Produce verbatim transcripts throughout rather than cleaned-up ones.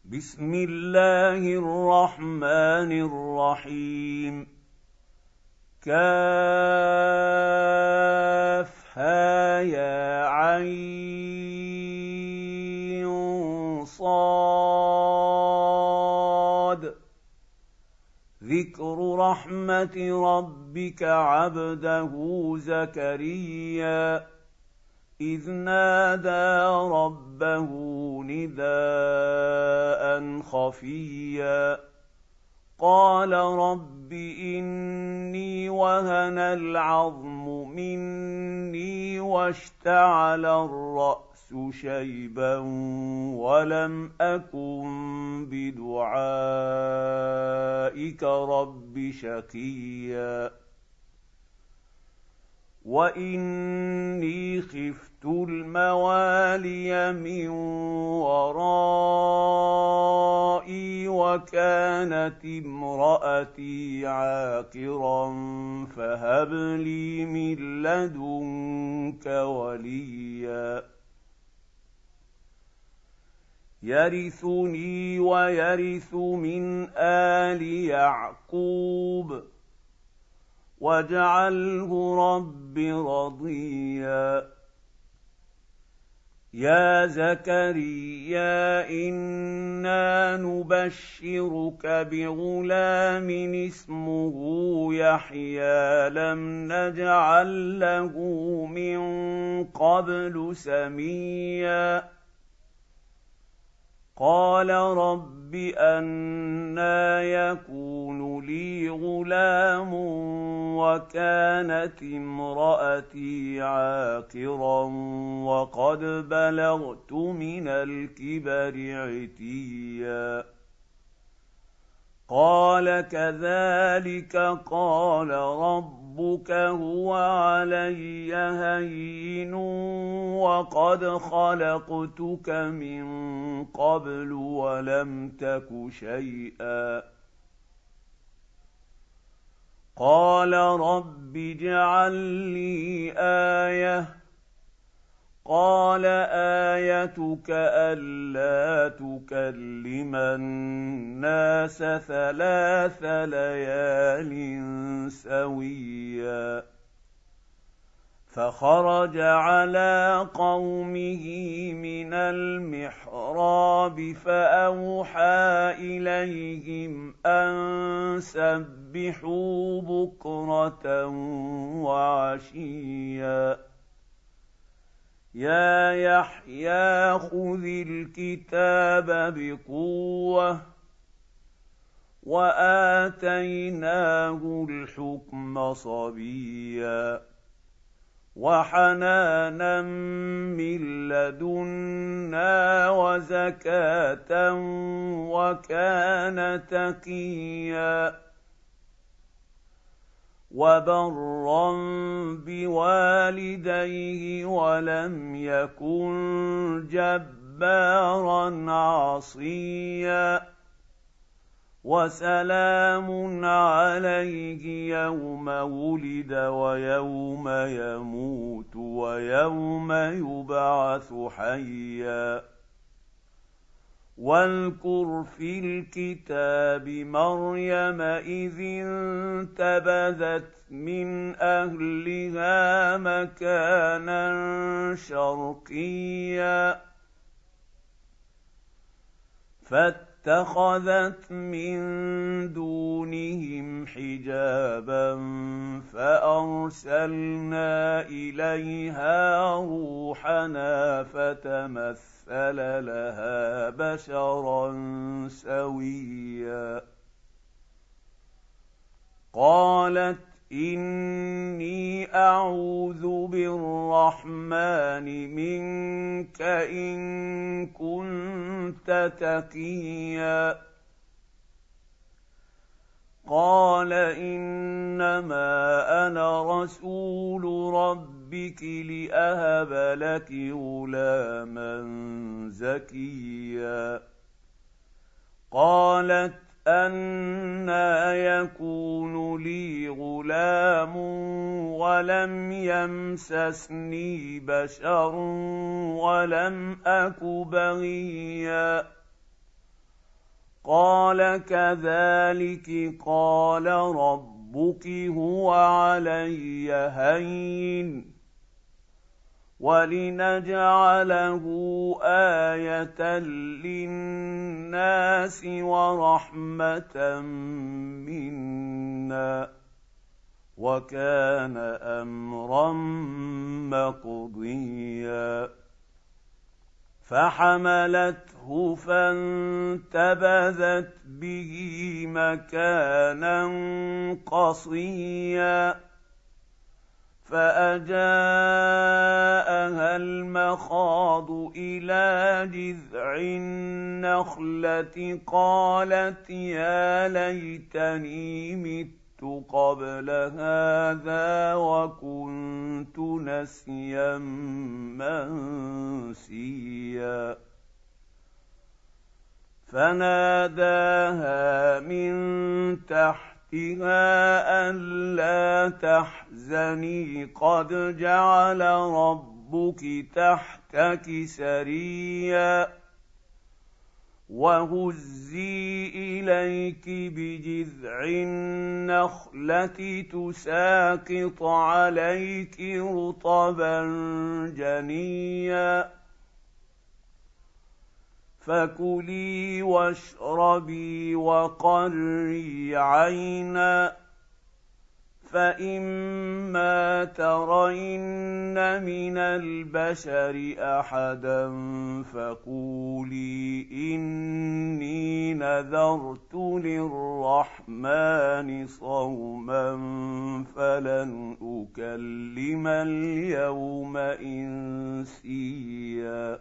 بسم الله الرحمن الرحيم كافها يا عين صاد ذكر رحمة ربك عبده زكريا إذ نادى ربه نداء خفيا قال رب إني وهن العظم مني واشتعل الرأس شيبا ولم أكن بدعائك رب شقيا وإني خفت الموالي من ورائي وكانت امرأتي عاقرا فهب لي من لدنك وليا يرثني ويرث من آل يعقوب واجعله رب رضيا يا زكريا إنا نبشرك بغلام اسمه يحيى لم نجعل له من قبل سميا قال رب أنى يكون لي غلام وكانت امرأتي عاقرا وقد بلغت من الكبر عتيا قال كذلك قال ربك هو علي هين وقد خلقتك من قبل ولم تك شيئا قال رب اجعل لي آية قال آيتك ألا تكلم الناس ثلاث ليال سويا فخرج على قومه من المحراب فأوحى إليهم أن سبحوا بكرة وعشيا يا يحيى خذ الكتاب بقوة وآتيناه الحكم صبيا وحنانا من لدنا وزكاة وكان تقيا وبرا بوالديه ولم يكن جبارا عصيا وسلام عليه يوم ولد ويوم يموت ويوم يبعث حيا واذكر في الكتاب مريم إذ انتبذت من أهلها مكانا شرقيا فاتخذت من دونهم حجابا فأرسلنا إليها روحنا فتمثل لها بشرا سويا قالت إني أعوذ بالرحمن منك إن كنت تقيا قال إنما أنا رسول ربك لأهب لك غلاما زكيا قالت أنى يكون لي غلام ولم يمسسني بشر ولم أك بغيا قال كذلك قال ربك هو علي هين ولنجعله آية للناس ورحمة منا وكان أمرا مقضيا فحملته فانتبذت به مكانا قصيا فأجاءها المخاض إلى جذع النخلة قالت يا ليتني مت قبل هذا وكنت نسيا منسيا فناداها من تحتها ألا تحزني قد جعل ربك تحتك سريا وهزي إليك بجذع النخلة تساقط عليك رطبا جنيا فكلي واشربي وقري عينا فإما ترين من البشر أحدا فقولي إني نذرت للرحمن صوما فلن أكلم اليوم إنسيا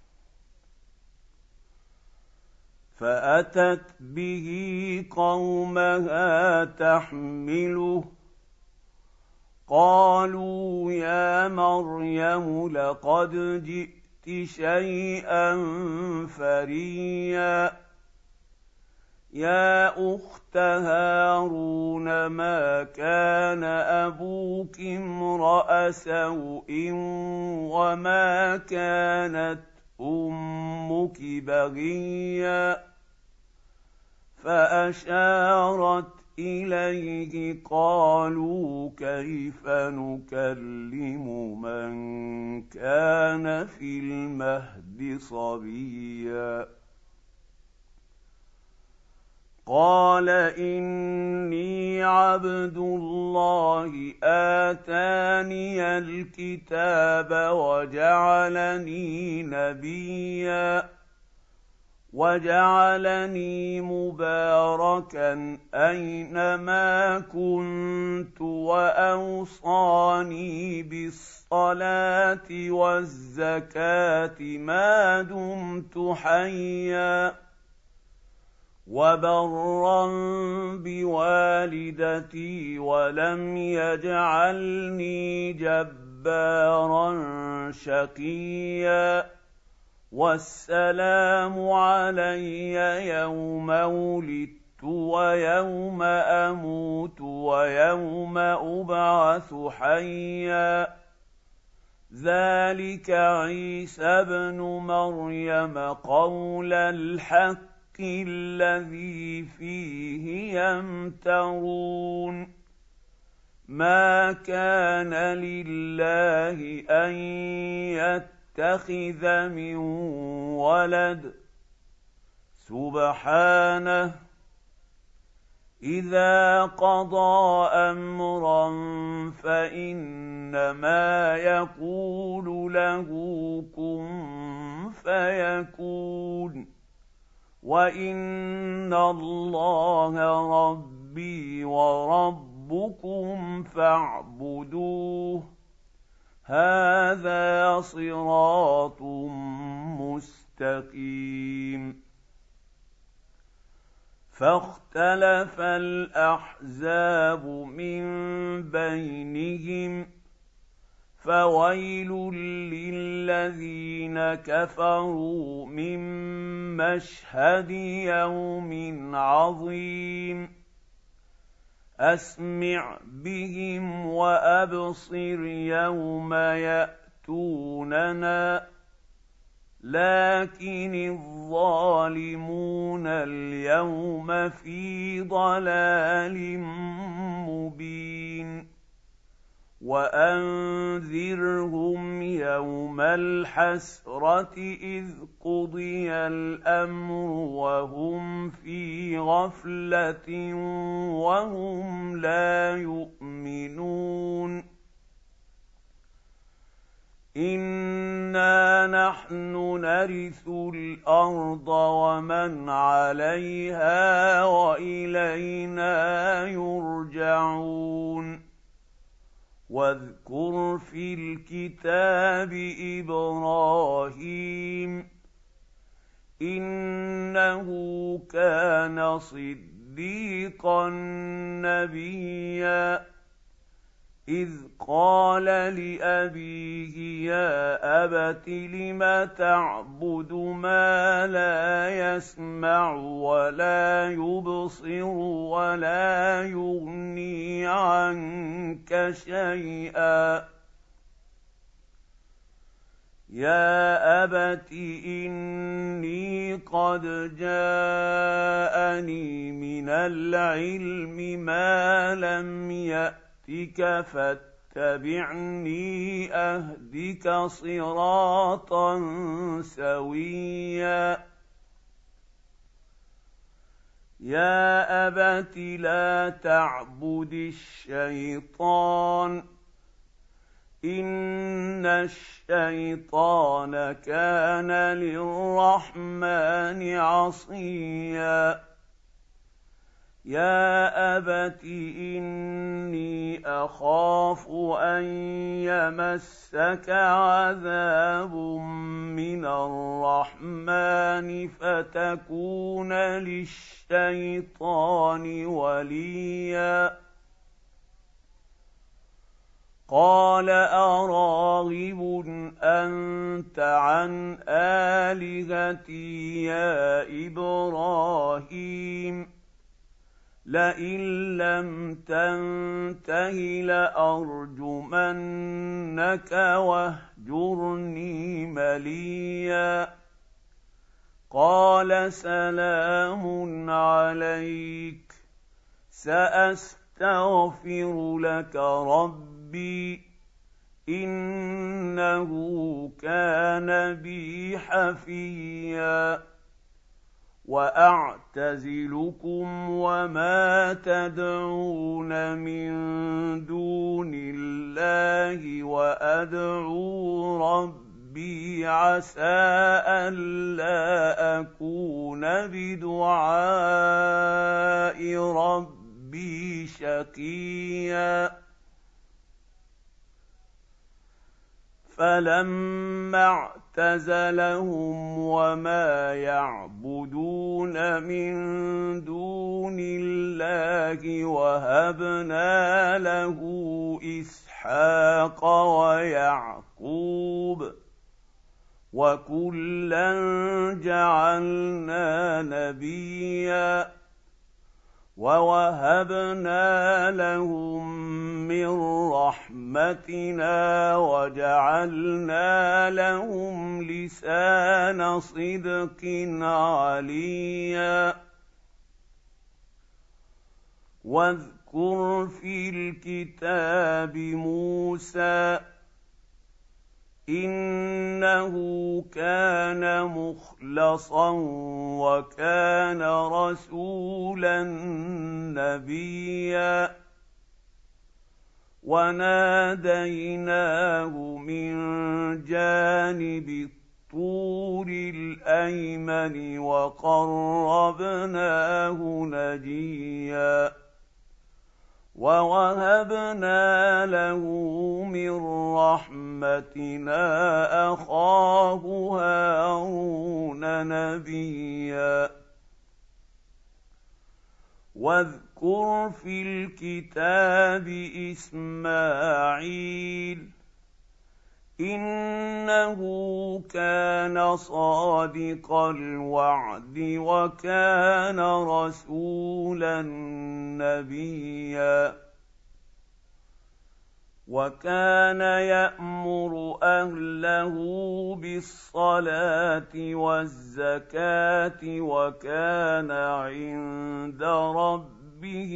فأتت به قومها تحمله قالوا يا مريم لقد جئت شيئا فريا يا أخت هارون ما كان أبوك امرأ سوء وما كانت أمك بغيا فأشارت إليه قالوا كيف نكلم من كان في المهد صبيا قال إني عبد الله آتاني الكتاب وجعلني نبيا وجعلني مباركا أينما كنت وأوصاني بالصلاة والزكاة ما دمت حيا وبرا بوالدتي ولم يجعلني جبارا شقيا والسلام علي يوم ولدت ويوم أموت ويوم أبعث حيا ذلك عيسى ابن مريم قول الحق الذي فيه يمترون ما كان لله أن يتخذ من ولد سبحانه إذا قضى أمرا فإنما يقول له كن فيكون وإن الله ربي وربكم فاعبدوه هذا صراط مستقيم فاختلف الأحزاب من بينهم فويل للذين كفروا من مشهد يوم عظيم أسمع بهم وأبصر يوم يأتوننا لكن الظالمون اليوم في ضلال مبين وأنذرهم يوم الحسرة إذ قضي الأمر وهم في غفلة وهم لا يؤمنون إنا نحن نرث الأرض ومن عليها وإلينا يرجعون واذكر في الكتاب إبراهيم إنه كان صديقا نبيا إذ قال لأبيه يا أبت لم تعبد ما لا يسمع ولا يبصر ولا يغني عنك شيئا يا أبت إني قد جاءني من العلم ما لم يأتك فاتبعني أهدك صراطا سويا يا أبت لا تعبد الشيطان إن الشيطان كان للرحمن عصيا يا أبت إني أخاف أن يمسك عذاب من الرحمن فتكون للشيطان وليا قال أراغب أنت عن آلهتي يا إبراهيم لئن لم تنته لأرجمنك واهجرني مليا قال سلام عليك سأستغفر لك ربي إنه كان بي حفيا وأعتزلكم وما تدعون من دون الله وأدعو ربي عسى ألا أكون بدعاء ربي شقيا فلما اعتزلهم وما يعبدون من دون الله وهبنا له إسحاق ويعقوب وكلا جعلنا نبيا ووهبنا لهم من رحمتنا وجعلنا لهم لسان صدق عليا واذكر في الكتاب موسى إنه كان مخلصا وكان رسولا نبيا وناديناه من جانب الطور الأيمن وقربناه نجيا ووهبنا له من رحمتنا أخاه هارون نبيا واذكر في الكتاب إسماعيل إنه كان صادق الوعد وكان رسولا نبيا وكان يأمر أهله بالصلاة والزكاة وكان عند ربه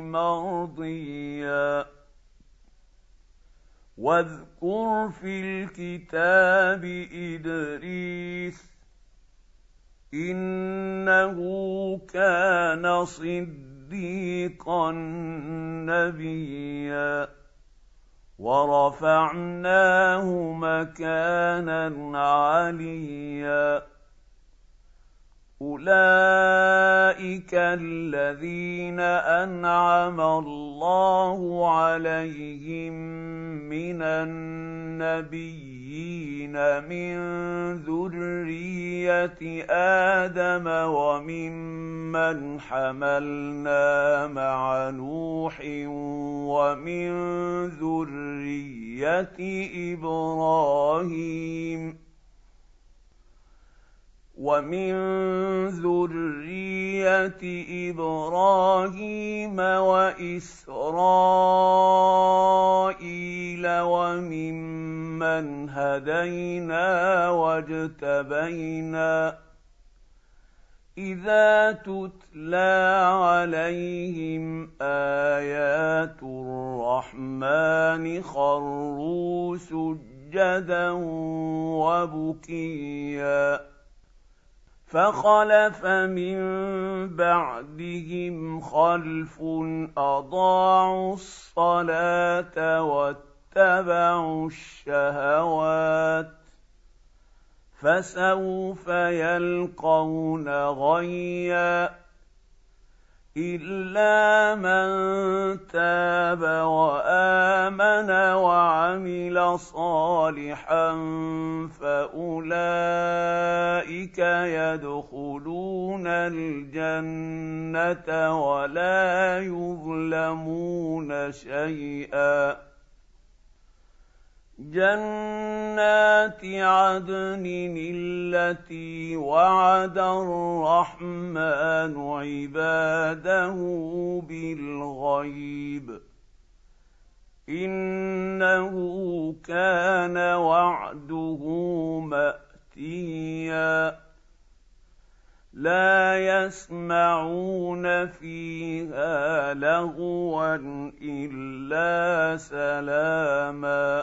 مرضيا. واذكر في الكتاب إدريس إنه كان صديقا نبيا ورفعناه مكانا عليا. أولئك الذين أنعم الله عليهم من النبيين من ذرية آدم وممن حملنا مع نوح ومن ذرية إبراهيم ومن ذرية إبراهيم وإسرائيل وممن هدينا واجتبينا إذا تتلى عليهم آيات الرحمن خروا سجدا وبكيا. فخلف من بعدهم خلف أضاعوا الصلاة واتبعوا الشهوات فسوف يلقون غيا. إلا من تاب وآمن وعمل صالحا فأولئك يدخلون الجنة ولا يظلمون شيئا. جنات عدن التي وعد الرحمن عباده بالغيب إنه كان وعده مأتيا. لا يسمعون فيها لغوا إلا سلاما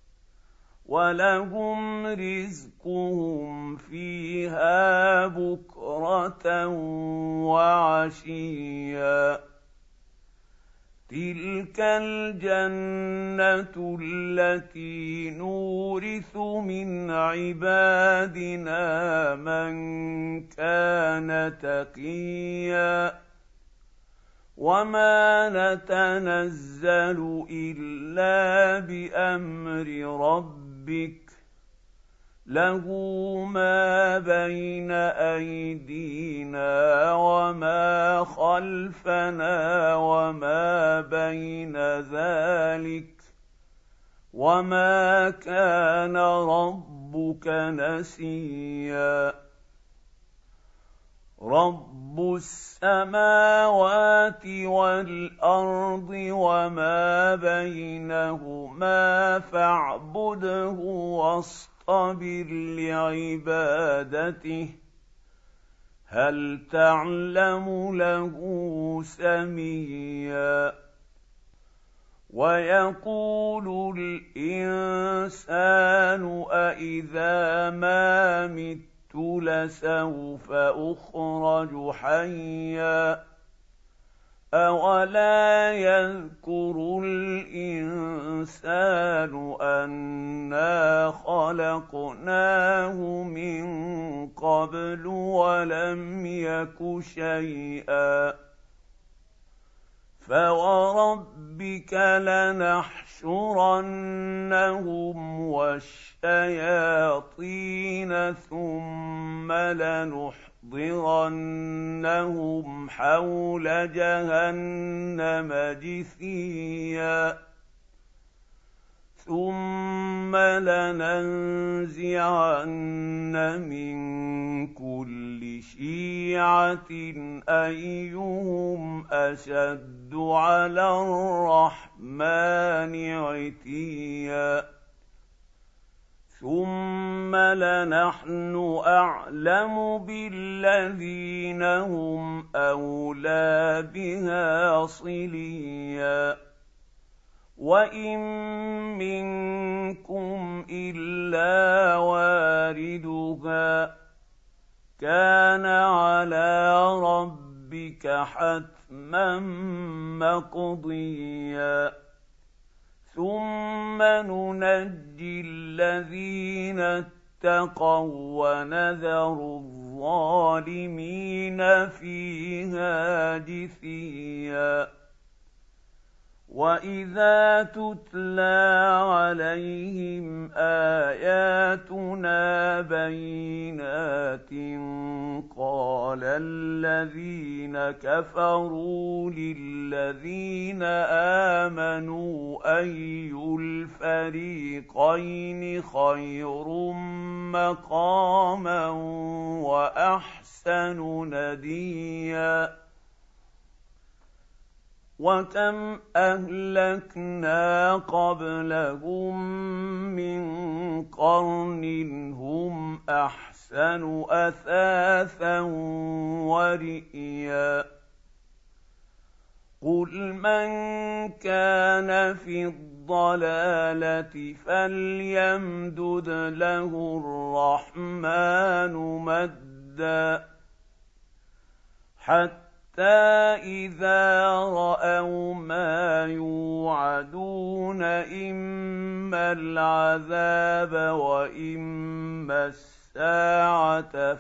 ولهم رزقهم فيها بكرة وعشيا. تلك الجنة التي نورث من عبادنا من كان تقيا. وما نتنزل إلا بأمر ربك له ما بين أيدينا وما خلفنا وما بين ذلك وما كان ربك نسيا. رب السماوات والأرض وما بينهما فاعبده واصطبر لعبادته هل تعلم له سميا. ويقول الإنسان أإذا ما مت لسوف أخرج حيا. أولا يذكر الإنسان أنا خلقناه من قبل ولم يك شيئا. فوربك لنحشرنهم والشياطين ثم لنحضرنهم حول جهنم جثيا. ثم لننزعن من كل شيعة أيهم أشد على الرحمن عتيا ثم لنحن أعلم بالذين هم أولى بها صليا وإن منكم إلا واردها كان على ربك حتما مقضيا ثم ننجي الذين اتقوا ونذر الظالمين فيها جثيا وإذا تتلى عليهم آياتنا بينات قال الذين كفروا للذين آمنوا أي الفريقين خير مقاما وأحسن نديا وكم أهلكنا قبلهم من قرن هم أحسن أثاثا ورئيا قل من كان في الضلالة فليمدد له الرحمن مدا حتى إذا رأوا ما يوعدون إما العذاب وإما الساعة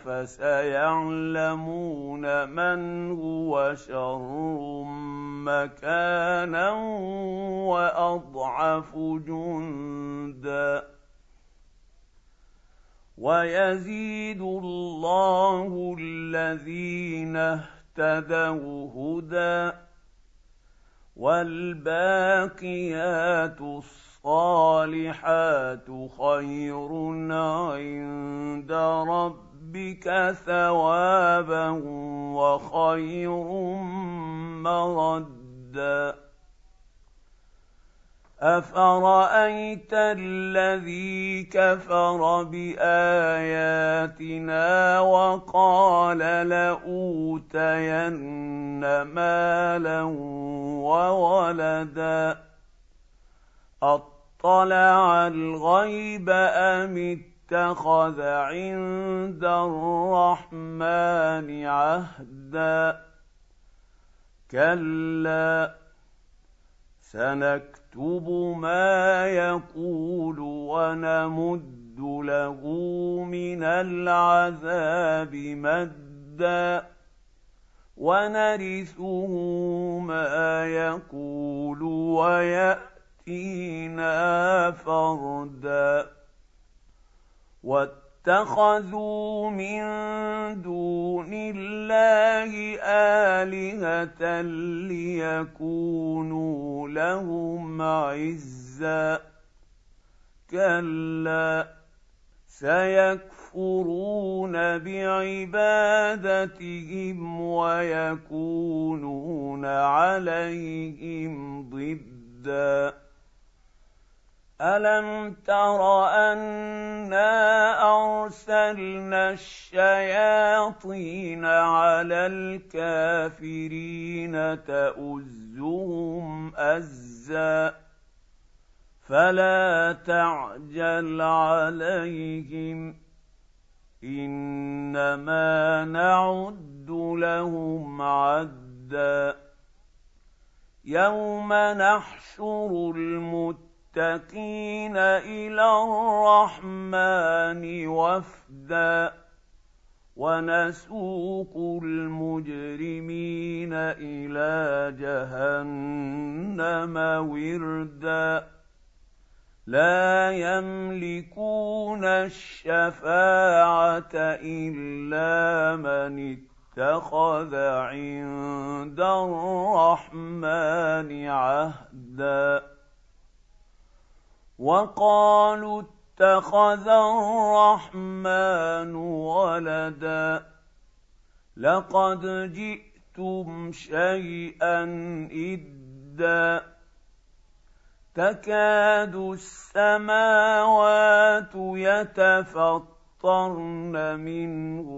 فسيعلمون من هو شر مكانا وأضعف جندا ويزيد الله الذين اهتدوا هدى والباقيات الصالحات خير عند ربك ثوابا وخير مردا أفرأيت الذي كفر بآياتنا وقال لأوتين مالا وولدا أطلع الغيب أم اتخذ عند الرحمن عهدا كلا سنكتب ما يقول ونمد له من العذاب مدا ونرثه ما يقول ويأتينا فردا واتخذوا من دون الله آلهة ليكونوا لهم عزا كلا سيكفرون بعبادتهم ويكونون عليهم ضدا ألم تر أنا أرسلنا الشياطين على الكافرين تؤزهم أزا فلا تعجل عليهم إنما نعد لهم عدا يوم نحشر المتقين المتقين إلى الرحمن وفدا ونسوق المجرمين إلى جهنم وردا لا يملكون الشفاعة إلا من اتخذ عند الرحمن عهدا وقالوا اتخذ الرحمن ولدا لقد جئتم شيئا إدا تكاد السماوات يتفطرن منه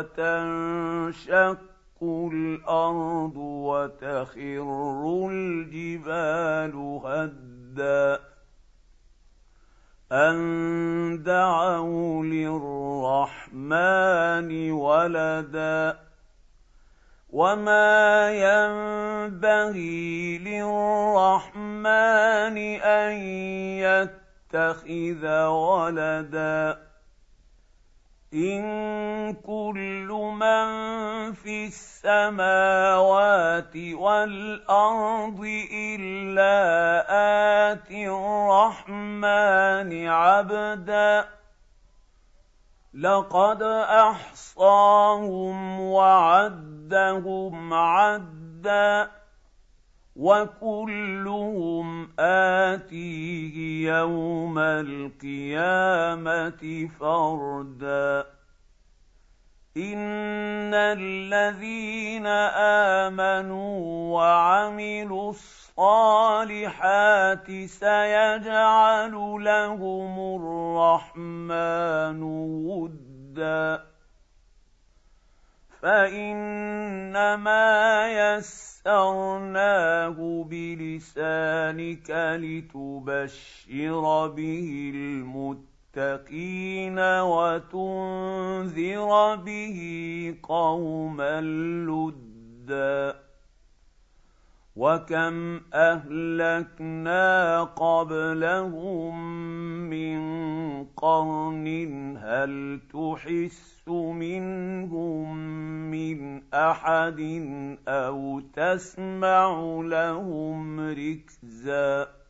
وتنشق الأرض وتخر الجبال هدا أن دعوا للرحمن ولدا وما ينبغي للرحمن أن يتخذ ولدا إن كل من في السماوات والأرض إلا آتي الرحمن عبدا لقد أحصاهم وعدهم عدا وكلهم آتيه يوم القيامة فردا إن الذين آمنوا وعملوا الصالحات سيجعل لهم الرحمن ودا فإنما يسرناه بلسانك لتبشر به المتقين وتنذر به قوما لدا وكم أهلكنا قبلهم من قرن هل تحس منهم من أحد أو تسمع لهم ركزا